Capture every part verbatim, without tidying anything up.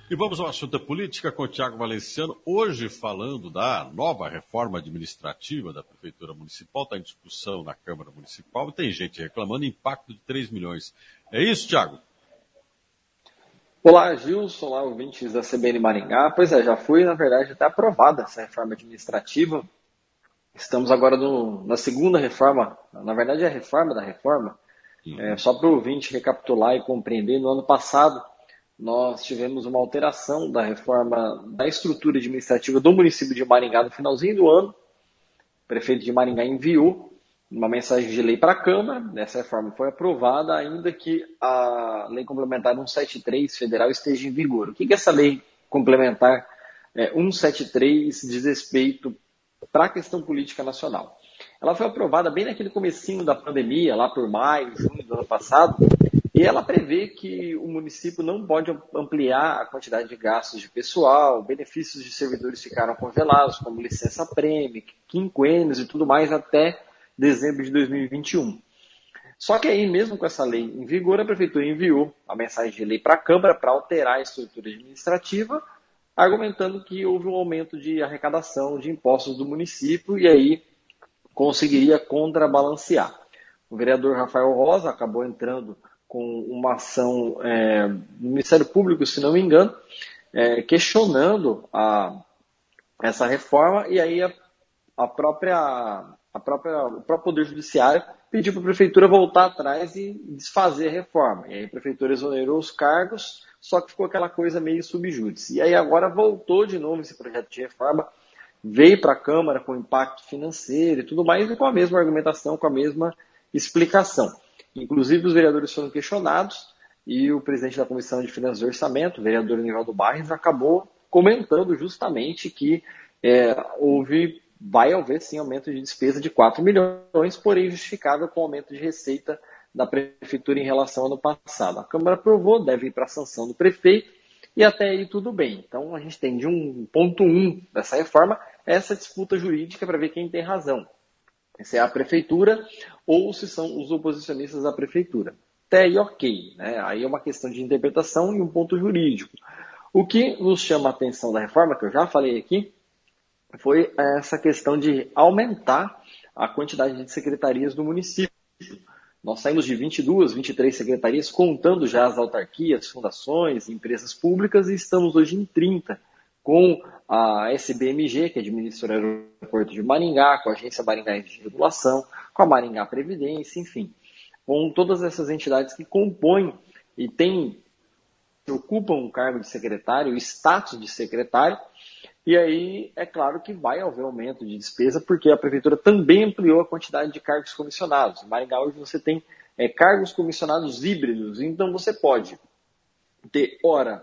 E vamos ao assunto da política com o Tiago Valenciano. Hoje falando da nova reforma administrativa da Prefeitura Municipal, está em discussão na Câmara Municipal e tem gente reclamando impacto de três milhões. É isso, Tiago? Olá, Gilson, olá, ouvintes da C B N Maringá. Pois é, já foi, na verdade, até aprovada essa reforma administrativa. Estamos agora no, na segunda reforma, na verdade é a reforma da reforma. Uhum. É, só para o ouvinte recapitular e compreender, no ano passado nós tivemos uma alteração da reforma da estrutura administrativa do município de Maringá no finalzinho do ano. O prefeito de Maringá enviou uma mensagem de lei para a Câmara. Essa reforma foi aprovada, ainda que a lei complementar cento e setenta e três federal esteja em vigor. O que, que essa lei complementar é, cento e setenta e três diz respeito para a questão política nacional? Ela foi aprovada bem naquele comecinho da pandemia, lá por maio, junho do ano passado, e ela prevê que o município não pode ampliar a quantidade de gastos de pessoal, benefícios de servidores ficaram congelados, como licença-prêmio, quinquênios e tudo mais, até dezembro de dois mil e vinte e um. Só que aí, mesmo com essa lei em vigor, a Prefeitura enviou a mensagem de lei para a Câmara para alterar a estrutura administrativa, argumentando que houve um aumento de arrecadação de impostos do município e aí conseguiria contrabalancear. O vereador Rafael Rosa acabou entrando com uma ação é, no Ministério Público, se não me engano, é, questionando a, essa reforma, e aí a, a própria, a própria, o próprio Poder Judiciário pediu para a Prefeitura voltar atrás e desfazer a reforma. E aí a Prefeitura exonerou os cargos, só que ficou aquela coisa meio subjúdice. E aí agora voltou de novo esse projeto de reforma, veio para a Câmara com impacto financeiro e tudo mais, e com a mesma argumentação, com a mesma explicação. Inclusive, os vereadores foram questionados e o presidente da Comissão de Finanças e Orçamento, o vereador Nivaldo Barres, acabou comentando justamente que é, houve, vai haver sim aumento de despesa de quatro milhões, porém justificável com o aumento de receita da Prefeitura em relação ao ano passado. A Câmara aprovou, deve ir para a sanção do prefeito e até aí tudo bem. Então, a gente tem de um ponto um dessa reforma essa disputa jurídica para ver quem tem razão. Se é a Prefeitura ou se são os oposicionistas da Prefeitura. Até aí, ok. Né? Aí é uma questão de interpretação e um ponto jurídico. O que nos chama a atenção da reforma, que eu já falei aqui, foi essa questão de aumentar a quantidade de secretarias do município. Nós saímos de vinte e duas, vinte e três secretarias, contando já as autarquias, fundações, empresas públicas, e estamos hoje em trinta, com a S B M G, que administra o aeroporto de Maringá, com a Agência Maringaense de Regulação, com a Maringá Previdência, enfim, com todas essas entidades que compõem e têm, que ocupam o cargo de secretário, o status de secretário, e aí é claro que vai haver aumento de despesa, porque a Prefeitura também ampliou a quantidade de cargos comissionados. Em Maringá hoje você tem é, cargos comissionados híbridos, então você pode ter, ora,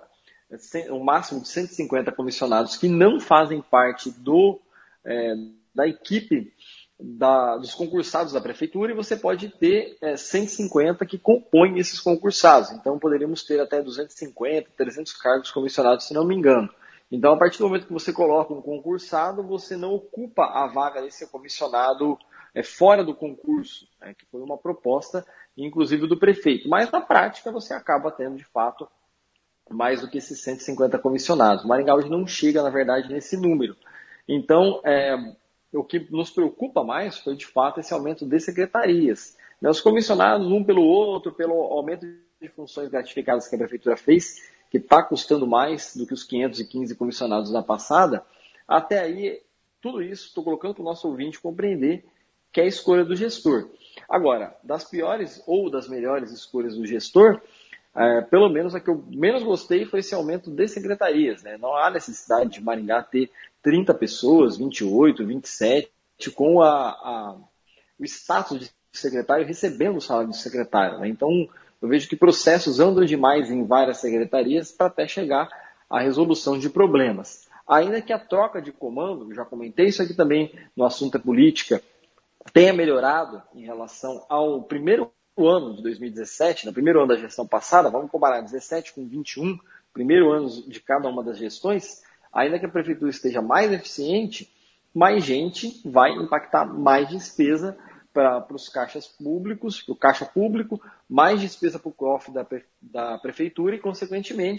um máximo de cento e cinquenta comissionados que não fazem parte do, é, da equipe da, dos concursados da Prefeitura, e você pode ter é, cento e cinquenta que compõem esses concursados. Então, poderíamos ter até duzentos e cinquenta, trezentos cargos comissionados, se não me engano. Então, a partir do momento que você coloca um concursado, você não ocupa a vaga desse comissionado é, fora do concurso, né, que foi uma proposta, inclusive, do prefeito. Mas, na prática, você acaba tendo, de fato, mais do que esses cento e cinquenta comissionados. Maringá hoje não chega, na verdade, nesse número. Então, é, o que nos preocupa mais foi, de fato, esse aumento de secretarias. Né, os comissionados, um pelo outro, pelo aumento de funções gratificadas que a Prefeitura fez, que está custando mais do que os quinhentos e quinze comissionados da passada, até aí, tudo isso, estou colocando para o nosso ouvinte compreender que é a escolha do gestor. Agora, das piores ou das melhores escolhas do gestor, É, pelo menos a que eu menos gostei foi esse aumento de secretarias. Né? Não há necessidade de Maringá ter trinta pessoas, vinte e oito, vinte e sete, com a, a, o status de secretário recebendo o salário de secretário. Né? Então, eu vejo que processos andam demais em várias secretarias para até chegar à resolução de problemas. Ainda que a troca de comando, já comentei isso aqui também no assunto é política, tenha melhorado em relação ao primeiro no ano de dois mil e dezessete, no primeiro ano da gestão passada, vamos comparar dezessete com vinte e um, primeiro ano de cada uma das gestões, ainda que a Prefeitura esteja mais eficiente, mais gente vai impactar mais despesa para os caixas públicos, para o caixa público, mais despesa para o cofre da, da Prefeitura e, consequentemente,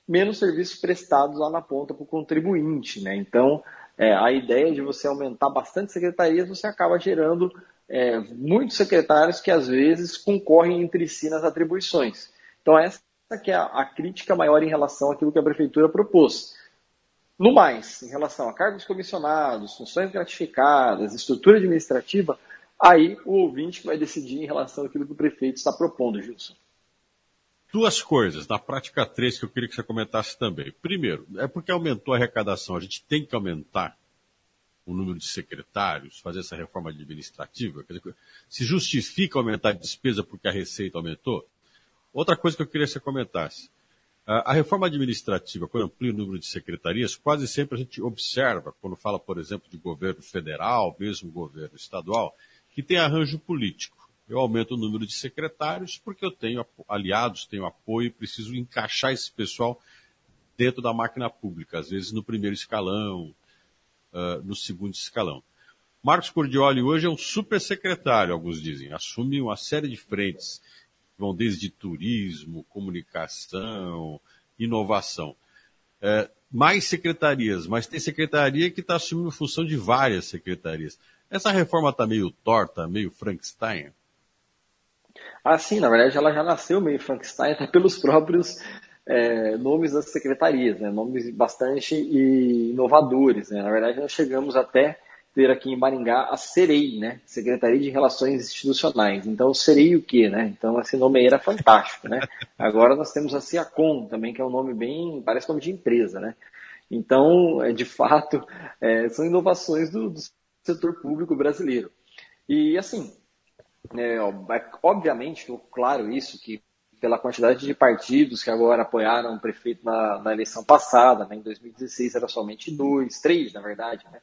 menos serviços prestados lá na ponta para o contribuinte, né? Então, é, a ideia de você aumentar bastante secretarias, você acaba gerando é, muitos secretários que às vezes concorrem entre si nas atribuições. Então, essa que é a, a crítica maior em relação àquilo que a prefeitura propôs. No mais, em relação a cargos comissionados, funções gratificadas, estrutura administrativa, aí o ouvinte vai decidir em relação àquilo que o prefeito está propondo, Gilson. Duas coisas, na prática três, que eu queria que você comentasse também. Primeiro, é porque aumentou a arrecadação, a gente tem que aumentar o número de secretários, fazer essa reforma administrativa, quer dizer, se justifica aumentar a despesa porque a receita aumentou? Outra coisa que eu queria que você comentasse, a reforma administrativa, quando amplia o número de secretarias, quase sempre a gente observa, quando fala, por exemplo, de governo federal, mesmo governo estadual, que tem arranjo político. Eu aumento o número de secretários porque eu tenho aliados, tenho apoio e preciso encaixar esse pessoal dentro da máquina pública, às vezes no primeiro escalão, uh, no segundo escalão. Marcos Cordioli hoje é um super secretário, alguns dizem, assume uma série de frentes, vão desde turismo, comunicação, inovação. É, mais secretarias, mas tem secretaria que está assumindo função de várias secretarias. Essa reforma está meio torta, meio Frankenstein? Ah, sim, na verdade ela já nasceu meio Frankenstein até pelos próprios é, nomes das secretarias, né? Nomes bastante inovadores, né? Na verdade nós chegamos até ter aqui em Maringá a SEREI, né? Secretaria de Relações Institucionais. Então, SEREI o quê, né? Então, esse nome aí era fantástico, né? Agora nós temos a SEACOM também, que é um nome bem, parece nome de empresa, né? Então, de fato, é, são inovações do, do setor público brasileiro. E, assim, é, obviamente, ficou claro isso, que pela quantidade de partidos que agora apoiaram o prefeito na, na eleição passada, né? Em dois mil e dezesseis era somente dois, três, na verdade, né?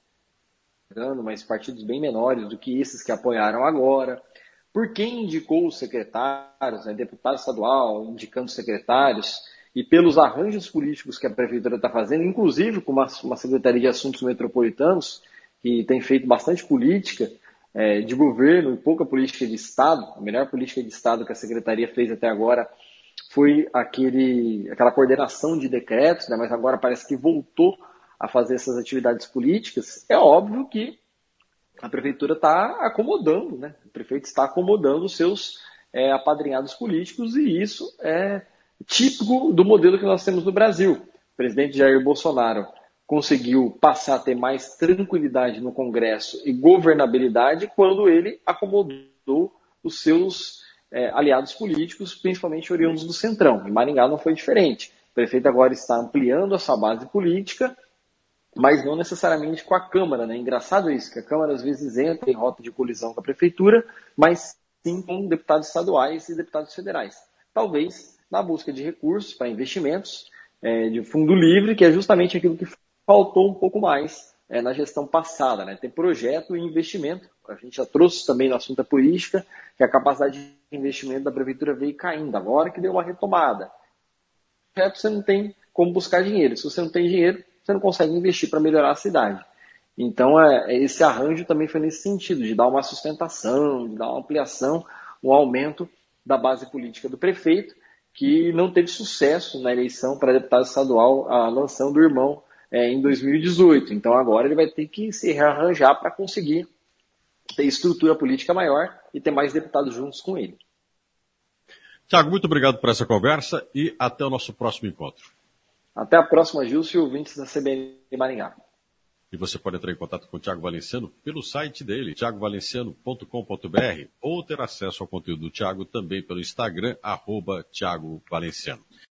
Mas partidos bem menores do que esses que apoiaram agora. Por quem indicou os secretários, né, deputado estadual indicando secretários, e pelos arranjos políticos que a prefeitura está fazendo, inclusive com uma, uma Secretaria de Assuntos Metropolitanos, que tem feito bastante política é, de governo e pouca política de Estado. A melhor política de Estado que a Secretaria fez até agora foi aquele, aquela coordenação de decretos, né, mas agora parece que voltou a fazer essas atividades políticas. É óbvio que a prefeitura está acomodando, né? O prefeito está acomodando os seus é, apadrinhados políticos, e isso é típico do modelo que nós temos no Brasil. O presidente Jair Bolsonaro conseguiu passar a ter mais tranquilidade no Congresso e governabilidade quando ele acomodou os seus é, aliados políticos, principalmente oriundos do Centrão. Em Maringá não foi diferente. O prefeito agora está ampliando essa base política, mas não necessariamente com a Câmara, né? Engraçado isso, que a Câmara às vezes entra em rota de colisão com a Prefeitura, mas sim com deputados estaduais e deputados federais. Talvez na busca de recursos para investimentos, é, de fundo livre, que é justamente aquilo que faltou um pouco mais é, na gestão passada, né? Ter projeto e investimento. A gente já trouxe também no assunto da política, que a capacidade de investimento da Prefeitura veio caindo, agora que deu uma retomada. Projeto você não tem como buscar dinheiro. Se você não tem dinheiro, você não consegue investir para melhorar a cidade. Então, é, esse arranjo também foi nesse sentido, de dar uma sustentação, de dar uma ampliação, um aumento da base política do prefeito, que não teve sucesso na eleição para deputado estadual, a lançando do irmão é, em dois mil e dezoito. Então, agora ele vai ter que se rearranjar para conseguir ter estrutura política maior e ter mais deputados juntos com ele. Tiago, muito obrigado por essa conversa e até o nosso próximo encontro. Até a próxima, Gilson, e ouvintes da C B N Maringá. E você pode entrar em contato com o Tiago Valenciano pelo site dele, tiago valenciano ponto com ponto b r, ou ter acesso ao conteúdo do Tiago também pelo Instagram, arroba Tiago Valenciano.